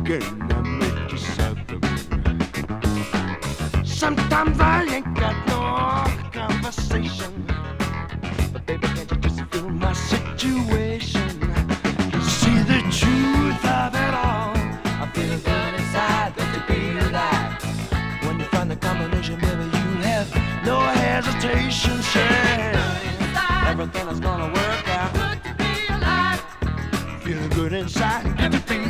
again, I make you sucker me. Sometimes I ain't got no conversation, but baby, can't you just feel my situation? You see the truth of it all. I feel good inside, but to be alive. When you find the combination, baby, you have no hesitation. Yeah, everything is gonna work out. Good to be alive. Feeling good inside, everything